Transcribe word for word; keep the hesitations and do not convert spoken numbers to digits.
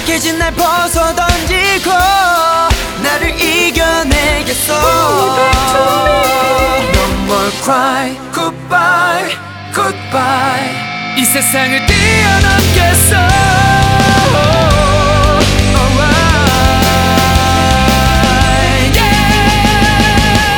약해진 날 벗어던지고 나를 이겨내겠어. No more cry, goodbye, goodbye. 이 세상을 뛰어넘겠어.